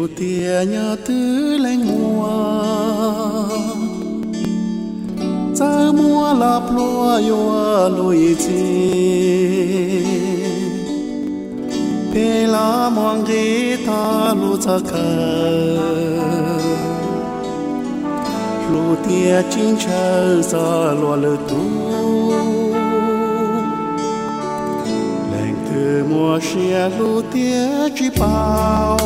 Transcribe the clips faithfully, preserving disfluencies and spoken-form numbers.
lù tia nhớ tứ lên mùa cha mua lạp lúa yo lùi chi pe la mong ri ta lù cha khờ lù tia chín chờ sa lúa lư tu mùa xia lũ tía chỉ bao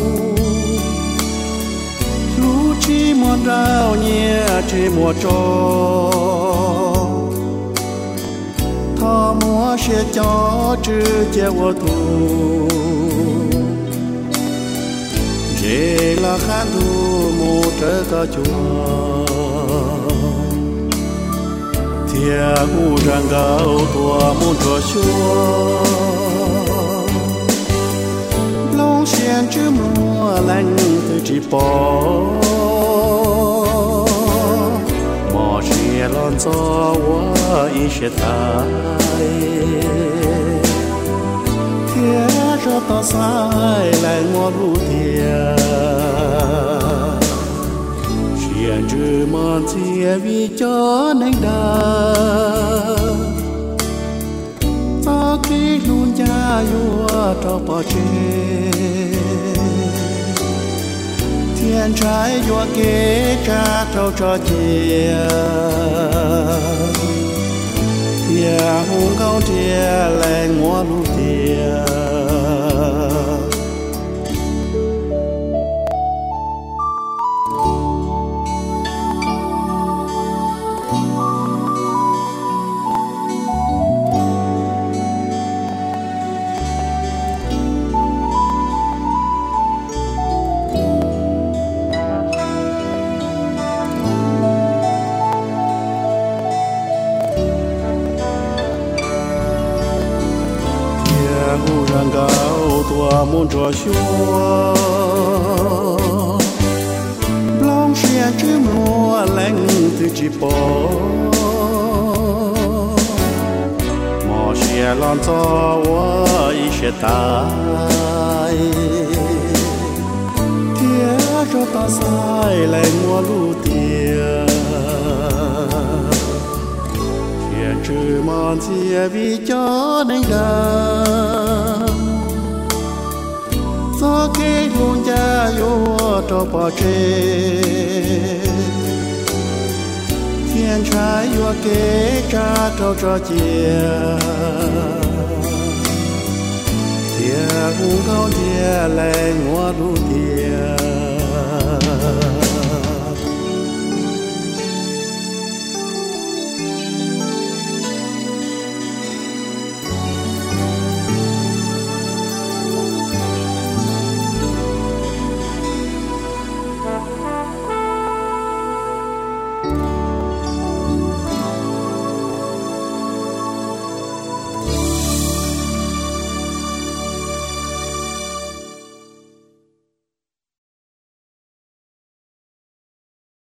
lũ chỉ muốn đào nhẹ chỉ mùa trò thọ mùa xia cho chữ che vô thu dễ là khán thu mùa trở cả chùa thiệt u răng gạo tua muốn trò xua long xiên chữ mùa lạnh từ chỉ bỏ mò xìa lon gió quá ý sẽ thay thiệt cho ta sai lại mua đủ thiệt xiên chữ mòn xìa vì cho nên đa khi luôn cha vua cho bỏ chê thiên trái vua kế cha trâu cho chia thìa hùng cao thìa lên mua lũ thìa răng gạo tua muốn trò xua long xia chữ mùa lạnh từ chỉ bỏ mò xia lon gió quá ý sẽ tay thiệt cho ta sai lại mua lũ tiền chữ mòn xìa vì cho nên đa gió kế luôn cha vô cho bỏ chê thiên trái vô kế cha trâu cho chia thiệt hùng cao thiệt lên ngõ lũ thiệt